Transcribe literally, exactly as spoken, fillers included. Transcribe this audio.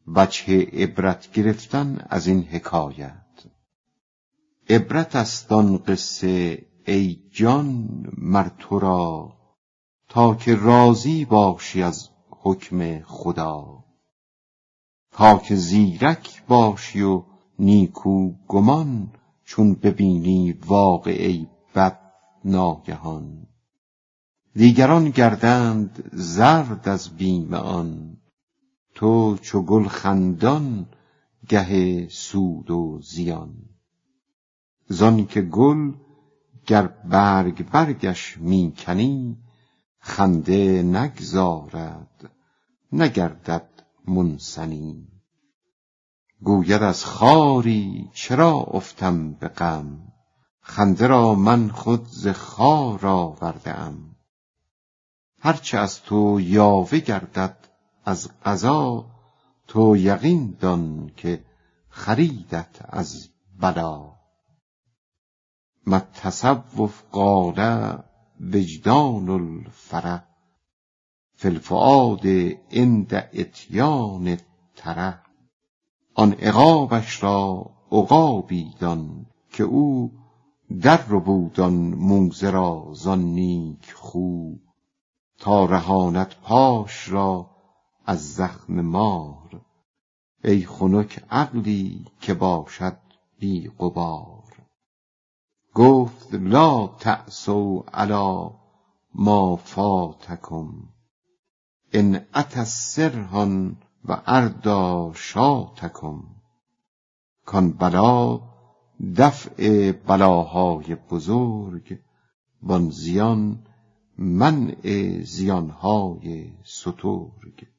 وجه عبرت گرفتن از این حکایت. عبرت است آن قصه ای جان مر تو را، تا که راضی باشی از حکم خدا. تا که زیرک باشی و نیکو گمان، چون ببینی واقعه بد ناگهان. دیگران گردند زرد از بیم آن، تو چو گل خندان گه سود و زیان. زان که گل گر برگ برگش می کنی، خنده نگذارد نگردد منثنی. گوید از خاری چرا افتم به غم، خنده را من خود ز خار آورده ام. هرچه از تو یاوه گردد از قضا، تو یقین دان که خریدت از بلا. ما التصوف قال وجدان الفرح، فی الفؤاد عند اتیان الترح. آن عقابش را عقابی دان، که او در ربود آن موزه را زان نیک خو. تا رهاند پاش را از زخم مار، ای خنک عقلی که باشد بی غبار. گفت لا تأسوا علی ما فاتکم، ان اتی السرح و اردی شاتکم. کان بلا دفع بلاهای بزرگ، وان زیان منع زیانهای سترگ.